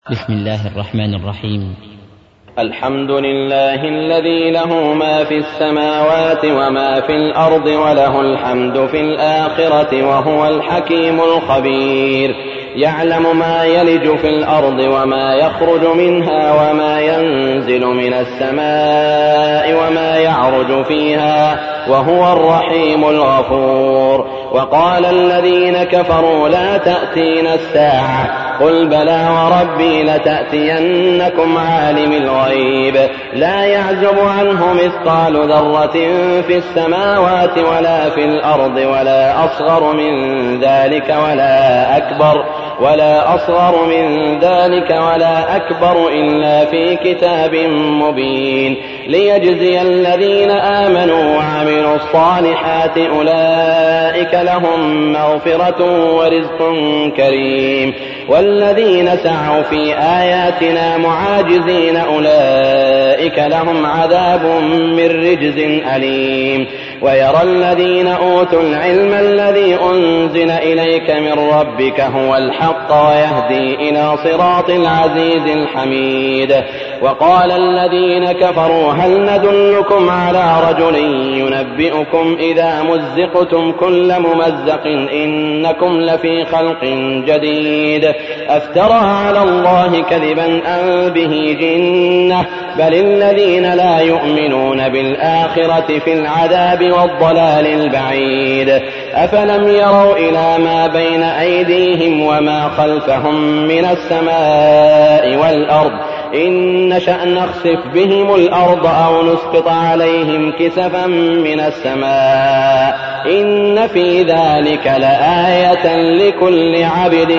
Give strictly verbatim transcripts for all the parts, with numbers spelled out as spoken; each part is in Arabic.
بسم الله الرحمن الرحيم. الحمد لله الذي له ما في السماوات وما في الأرض وله الحمد في الآخرة وهو الحكيم الخبير. يعلم ما يلج في الأرض وما يخرج منها وما ينزل من السماء وما يعرج فيها وهو الرحيم الغفور. وقال الذين كفروا لا تأتينا الساعة قل بلى وربي لتأتينكم عالم الغيب لا يعزب عنه مثقال ذرة في السماوات ولا في الأرض ولا أصغر من ذلك ولا أكبر ولا أصغر من ذلك ولا أكبر إلا في كتاب مبين ليجزي الذين آمنوا وعملوا الصالحات أولئك لهم مغفرة ورزق كريم. والذين سعوا في آياتنا معاجزين أولئك لهم عذاب من رجز أليم. ويرى الذين أوتوا العلم الذي أنزل إليك من ربك هو الحق ويهدي إلى صراط العزيز الحميد. وقال الذين كفروا هل ندلكم على رجل ينبئكم إذا مزقتم كل ممزق إنكم لفي خلق جديد أفترى على الله كذبا أم به جنة بل الذين لا يؤمنون بالآخرة في العذاب والضلال البعيد. أفلم يروا إلى ما بين أيديهم وما خلفهم من السماء والأرض إن نشأ نخسف بهم الأرض أو نسقط عليهم كسفا من السماء إن في ذلك لآية لكل عبد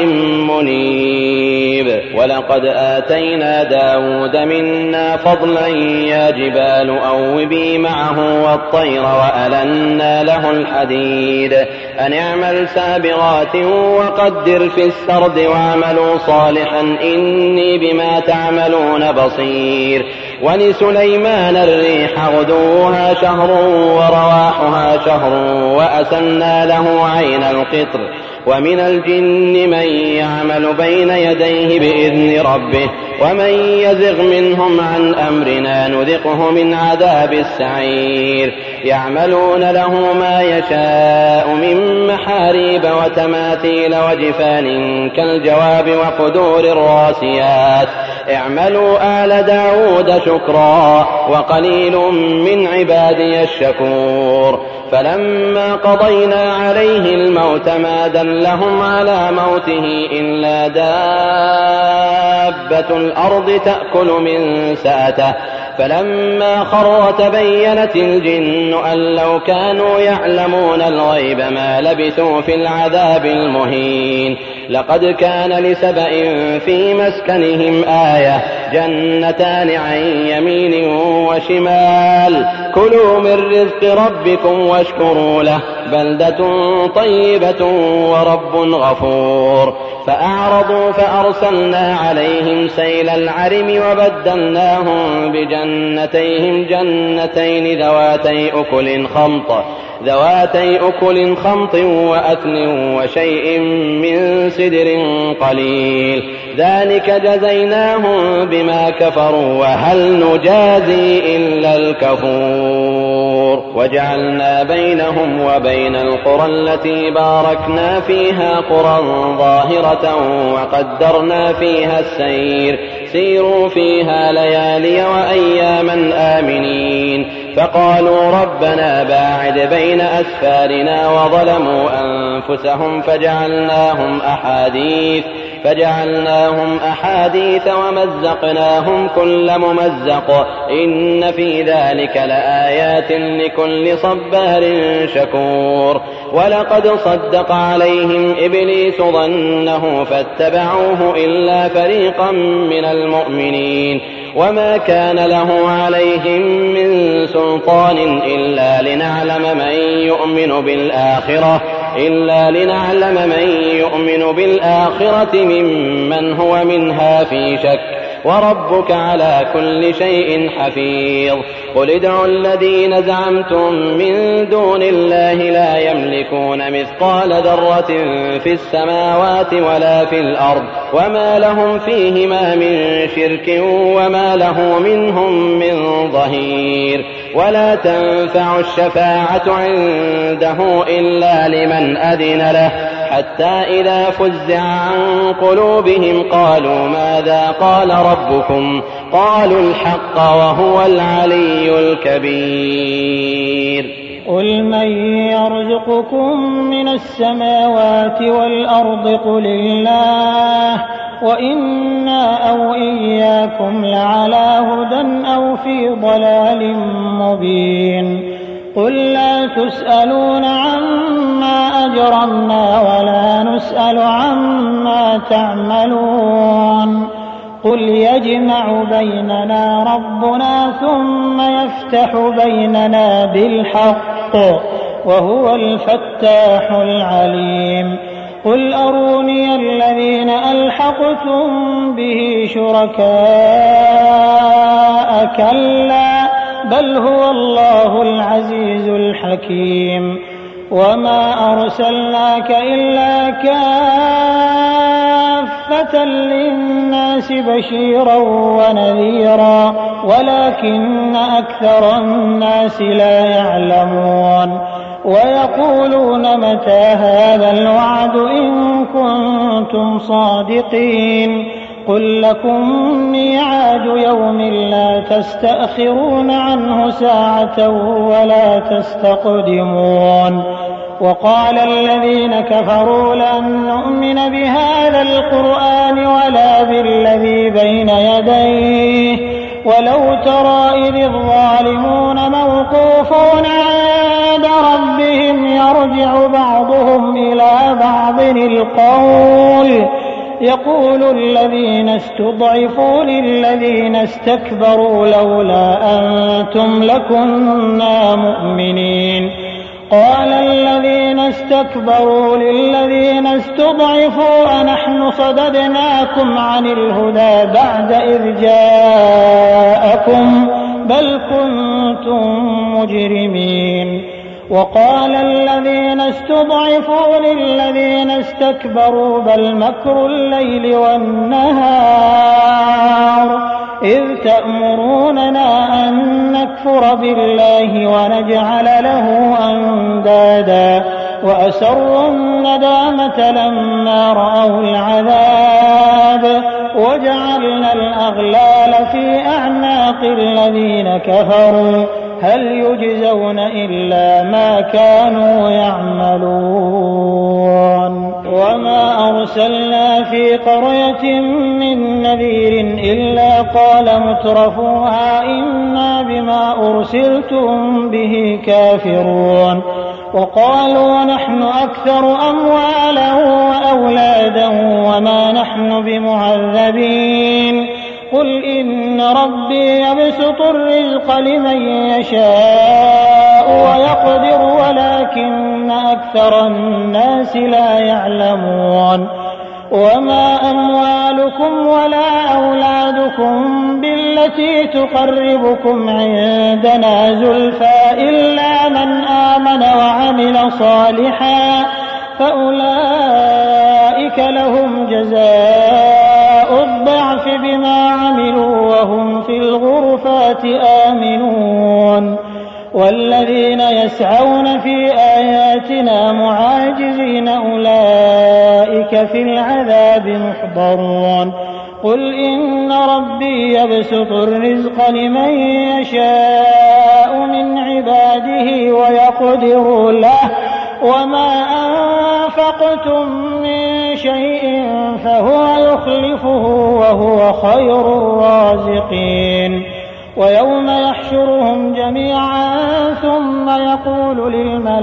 منيب. ولقد آتينا داود منا فضلا يا جبال أوبي معه والطير وألنا له الحديد أن اعمل سابغات وقدر في السرد واعملوا صالحا إني بما تعملون بصير. ولسليمان الريح غدوها شهر ورواحها شهر وأسلنا له عين القطر ومن الجن من يعمل بين يديه بإذن ربه ومن يزغ منهم عن أمرنا نذقه من عذاب السعير. يعملون له ما يشاء من محاريب وتماثيل وجفان كالجواب وقدور الراسيات اعملوا آل داود شكرا وقليل من عبادي الشكور. فلما قضينا عليه الموت ما دلهم على موته إلا دابة الأرض تأكل من سأته فلما خر تبينت الجن أن لو كانوا يعلمون الغيب ما لبثوا في العذاب المهين. لقد كان لسبأ في مسكنهم آية جنتان عن يمين وشمال كلوا من رزق ربكم واشكروا له بلدة طيبة ورب غفور. فأعرضوا فأرسلنا عليهم سيل العرم وبدلناهم بجنتيهم جنتين ذواتي أكل خمط ذواتي أكل خمط وأثل وشيء من سدر قليل ذلك جزيناهم بما كفروا وهل نجازي إلا الكفور. وجعلنا بينهم وبين القرى التي باركنا فيها قرى ظاهرة وقدرنا فيها السير سيروا فيها ليالي وأياما آمنين. فقالوا ربنا باعد بين أسفارنا وظلموا أنفسهم فجعلناهم أحاديث فجعلناهم أحاديث ومزقناهم كل ممزق إن في ذلك لآيات لكل صبار شكور. ولقد صدق عليهم إبليس ظنه فاتبعوه إلا فريقا من المؤمنين وما كان له عليهم من سلطان إلا لنعلم من يؤمن بالآخرة إلا لنعلم من يؤمن بالآخرة ممن هو منها في شك وربك على كل شيء حفيظ قل ادعوا الذين زعمتم من دون الله لا يملكون مثقال ذرة في السماوات ولا في الأرض وما لهم فيهما من شرك وما له منهم من ظهير ولا تنفع الشفاعة عنده إلا لمن أذن له حتى إذا فزع عن قلوبهم قالوا ماذا قال ربكم قالوا الحق وهو العلي الكبير قل من يرزقكم من السماوات والأرض قل الله وإنا أو إياكم لعلى هدى أو في ضلال مبين قل لا تسألون عما أجرمنا ولا نسأل عما تعملون قل يجمع بيننا ربنا ثم يفتح بيننا بالحق وهو الفتاح العليم قل أروني الذين ألحقتم به شركاء كلا بل هو الله العزيز الحكيم وما أرسلناك إلا كافة للناس بشيرا ونذيرا ولكن أكثر الناس لا يعلمون ويقولون متى هذا الوعد إن كنتم صادقين قل لكم ميعاد يوم لا تستأخرون عنه ساعة ولا تستقدمون وقال الذين كفروا لن نؤمن بهذا القرآن ولا بالذي بين يديه ولو ترى إذ الظالمون موقوفون عند ربهم يرجع بعضهم إلى بعض القول يقول الذين استضعفوا للذين استكبروا لولا أنتم لكنا مؤمنين قال الذين استكبروا للذين استضعفوا أنحن صددناكم عن الهدى بعد إذ جاءكم بل كنتم مجرمين وقال الذين استضعفوا للذين استكبروا بل مكر الليل والنهار إذ تأمروننا أن نكفر بالله ونجعل له أندادا وأسروا الندامة لما رأوا العذاب وجعلنا الأغلال في أعناق الذين كفروا هل يجزون إلا ما كانوا يعملون وما أرسلنا في قرية من نذير إلا قال مترفوها إنا بما أرسلتم به كافرون وقالوا نحن أكثر أموالا وأولادا وما نحن بمعذبين قل إن ربي يبسط الرزق لمن يشاء ويقدر ولكن أكثر الناس لا يعلمون وما أموالكم ولا أولادكم بالتي تقربكم عندنا زلفى إلا من آمن وعمل صالحا فأولئك لهم جزاء الضعف بما عملوا وهم في الغرفات آمنون والذين يسعون في آياتنا معاجزين أولئك في العذاب محضرون قل إن ربي يبسط الرزق لمن يشاء من عباده ويقدر له وما أنفقتم من شيء فهو يخلفه وهو خير الرازقين ويوم يحشرهم جميعا ثم يقول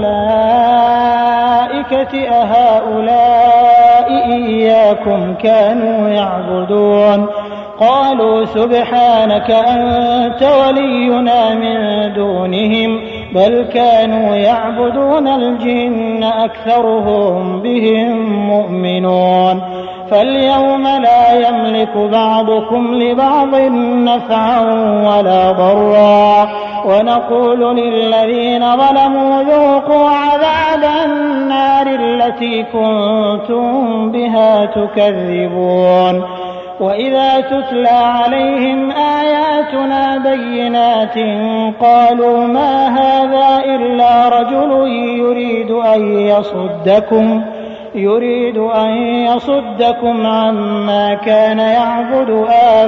للملائكة أهؤلاء إياكم كانوا يعبدون قالوا سبحانك أنت ولينا من دونهم بل كانوا يعبدون الجن أكثرهم بهم مؤمنون فاليوم لا يملك بعضكم لبعض نفعا ولا ضرا ونقول للذين ظلموا ذوقوا عذاب النار التي كنتم بها تكذبون وإذا تتلى عليهم آياتنا بينات قالوا ما هذا إلا رجل يريد أن يصدكم يريد أن يصدكم عما كان يعبد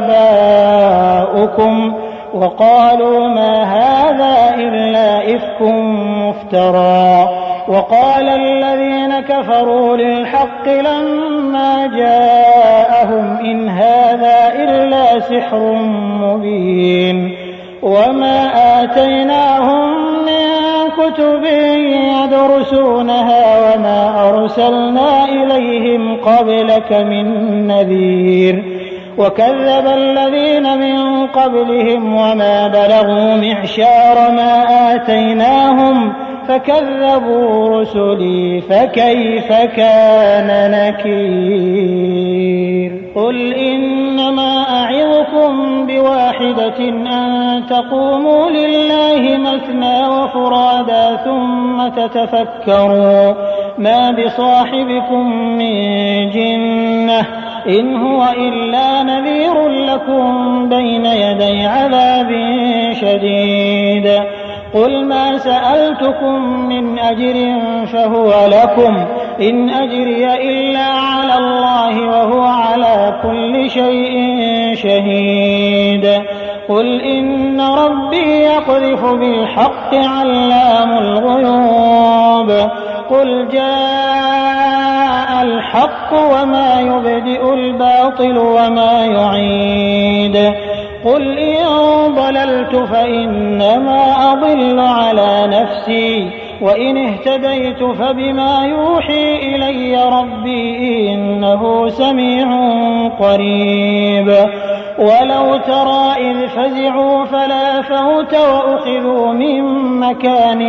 آباؤكم وقالوا ما هذا إلا إفك مفترى وقال الذين كفروا للحق لما جاءهم إن هذا إلا سحر مبين وما آتيناهم من كتب يدرسونها وما أرسلنا إليهم قبلك من نذير وكذب الذين من قبلهم وما بلغوا معشار ما آتيناهم فكذبوا رسلي فكيف كان نكير قل إنما أعظكم بواحدة أن تقوموا لله مثنى وفرادا ثم تتفكروا ما بصاحبكم من جنة إن هو إلا نذير لكم بين يدي عذاب شديد قل ما سألتكم من أجر فهو لكم إن أجري إلا على الله وهو على كل شيء شهيد قل إن ربي يقذف بالحق علام الغيوب قل جاء الحق وما يبدئ الباطل وما يعيد قل إن ضللت فإنما أضل على نفسي وإن اهتديت فبما يوحي إلي ربي إنه سميع قريب ولو ترى إذ فزعوا فلا فوت وأخذوا من مكان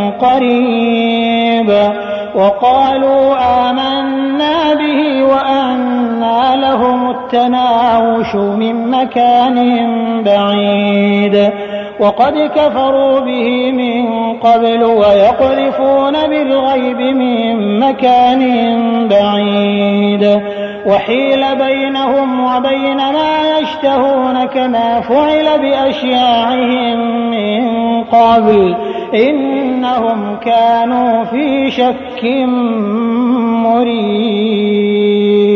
قريب وقالوا آمنا به وأنى لهم التناوش من مكان بعيد وقد كفروا به من قبل ويقذفون بالغيب من مكان بعيد وحيل بينهم وبين ما يشتهون كما فعل بأشياعهم من قبل إنهم كانوا في شك مريب